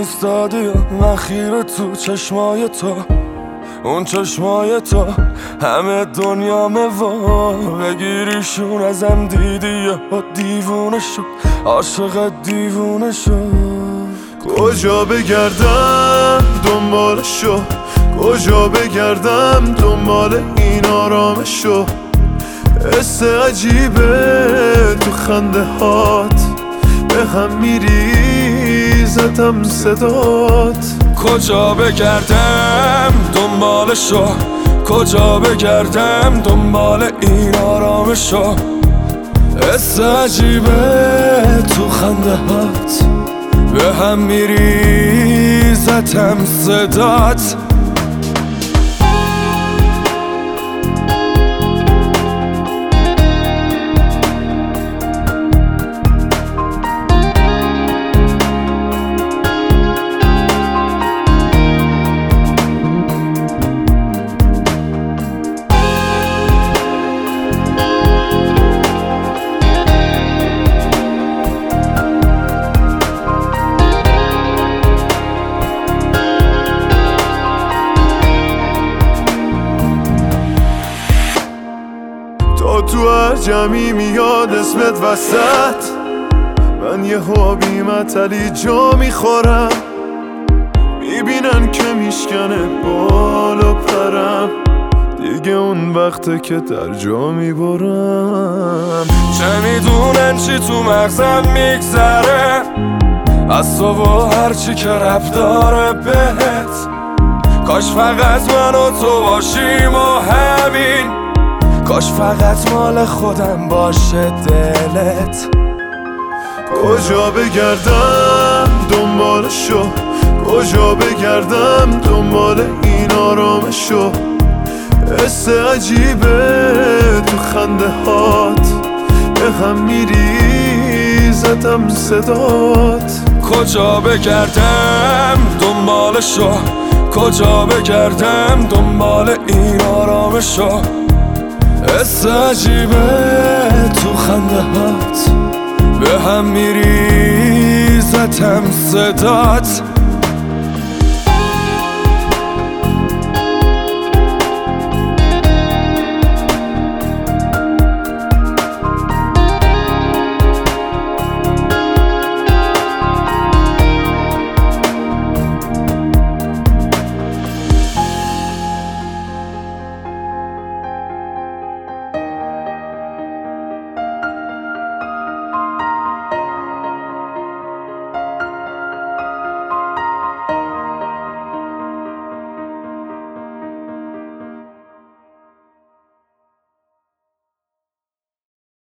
ایستادی و من خیره تو چشمای تو، اون چشمای تو همه دنیامه و بگیریشون ازم دیدی و دیوونه شد، عاشق دیوونه شد. کجا بگردم دنبالشو، کجا بگردم دنبال این آرامشو، حس عجیبه تو خنده هات به هم میریزتم صدات. کجا بگردم دنبالشو، کجا بگردم دنبال این آرامشو، حس عجیبه تو خنده هات به هم میریزتم صدات. تو هر جمعی میاد اسمت وسط، من یه حابی متلی جا میخورم، میبینن که میشکنه بالا پرم، دیگه اون وقته که در جا میبرم. چه میدونن چی تو مغزم میگذره از تو و هرچی که رب داره بهت، کاش فقط من و تو باشیم و همین، کاش فقط مال خودم باشه دلت. کجا بگردم دنبالشو، کجا بگردم دنبال این آرامشو، حس عجیبه تو خنده هات به هم میریزتم صدات. کجا بگردم دنبالشو، کجا بگردم دنبال این آرامشو، حس عجیبه تو خنده هات به هم میریزتم صدات.